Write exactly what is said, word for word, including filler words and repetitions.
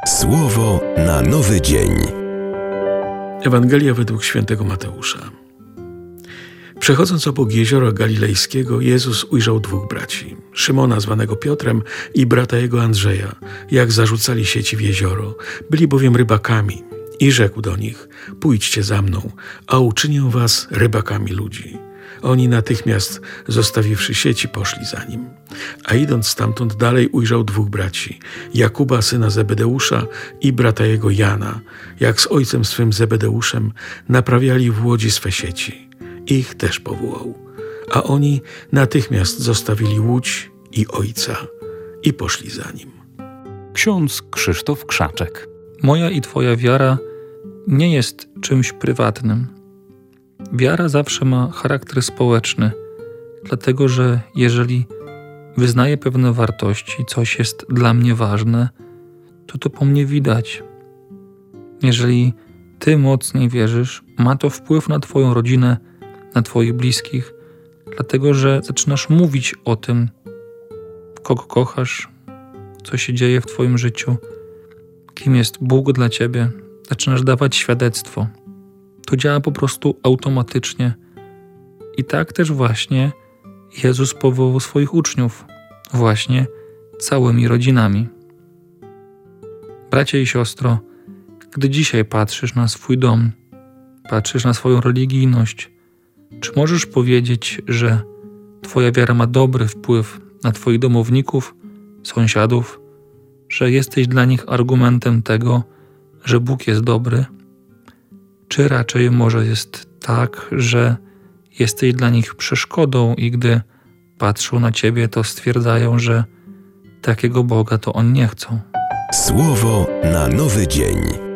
Słowo na nowy dzień. Ewangelia według świętego Mateusza. Przechodząc obok jeziora galilejskiego, Jezus ujrzał dwóch braci, Szymona zwanego Piotrem i brata jego Andrzeja, jak zarzucali sieci w jezioro. Byli bowiem rybakami i rzekł do nich: pójdźcie za mną, a uczynię was rybakami ludzi. Oni natychmiast, zostawiwszy sieci, poszli za nim. A idąc stamtąd dalej, ujrzał dwóch braci, Jakuba syna Zebedeusza i brata jego Jana, jak z ojcem swym Zebedeuszem naprawiali w łodzi swe sieci. Ich też powołał. A oni natychmiast zostawili łódź i ojca i poszli za nim. Ksiądz Krzysztof Krzaczek. Moja i twoja wiara nie jest czymś prywatnym. Wiara zawsze ma charakter społeczny, dlatego że jeżeli wyznaję pewne wartości, coś jest dla mnie ważne, to to po mnie widać. Jeżeli ty mocniej wierzysz, ma to wpływ na twoją rodzinę, na twoich bliskich, dlatego że zaczynasz mówić o tym, kogo kochasz, co się dzieje w twoim życiu, kim jest Bóg dla ciebie. Zaczynasz dawać świadectwo. To działa po prostu automatycznie. I tak też właśnie Jezus powołał swoich uczniów, właśnie całymi rodzinami. Bracie i siostro, gdy dzisiaj patrzysz na swój dom, patrzysz na swoją religijność, czy możesz powiedzieć, że twoja wiara ma dobry wpływ na twoich domowników, sąsiadów, że jesteś dla nich argumentem tego, że Bóg jest dobry? Czy raczej może jest tak, że jesteś dla nich przeszkodą i gdy patrzą na ciebie, to stwierdzają, że takiego Boga to oni nie chcą? Słowo na nowy dzień.